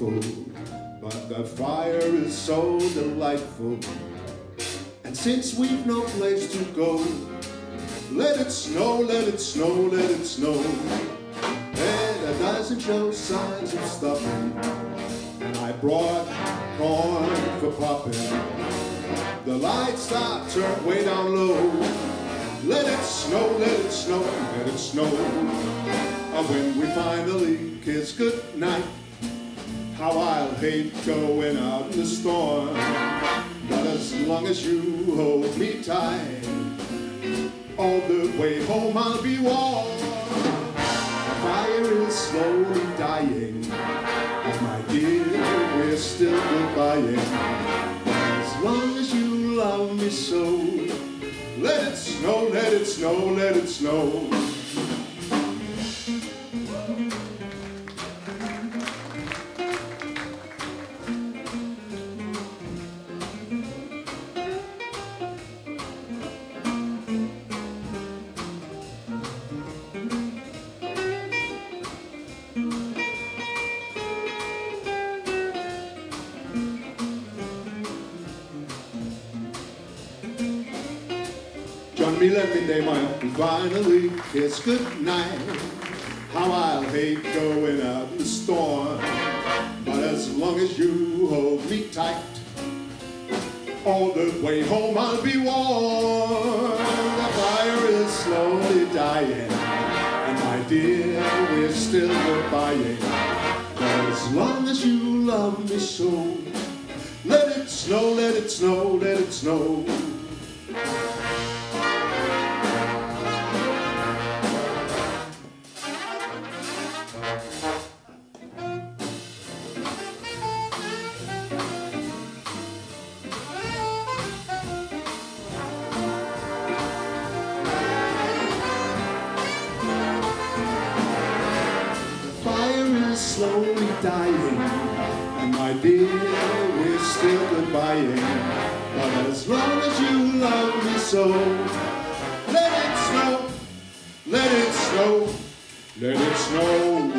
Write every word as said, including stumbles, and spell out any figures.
frightful, but the fire is so delightful. And since we've no place to go, let it snow, let it snow, let it snow. And it doesn't show signs of stopping, and I brought corn for popping. The lights start turned way down low. Let it snow, let it snow, let it snow. And when we finally kiss goodnight, how I'll hate going out in the storm. But as long as you hold me tight, all the way home I'll be warm. The fire is slowly dying, and my dear, we're still goodbying. As long as you love me so, let it snow, let it snow, let it snow. Join me, let me name my finally kiss goodnight. How I'll hate going out in the storm, but as long as you hold me tight, all the way home I'll be warm. The fire is slowly dying, and my dear, we're still goodbying. But as long as you love me so, let it snow, let it snow, let it snow. Slowly dying, and my dear, we're still goodbying. But as long as you love me so, let it snow, let it snow, let it snow.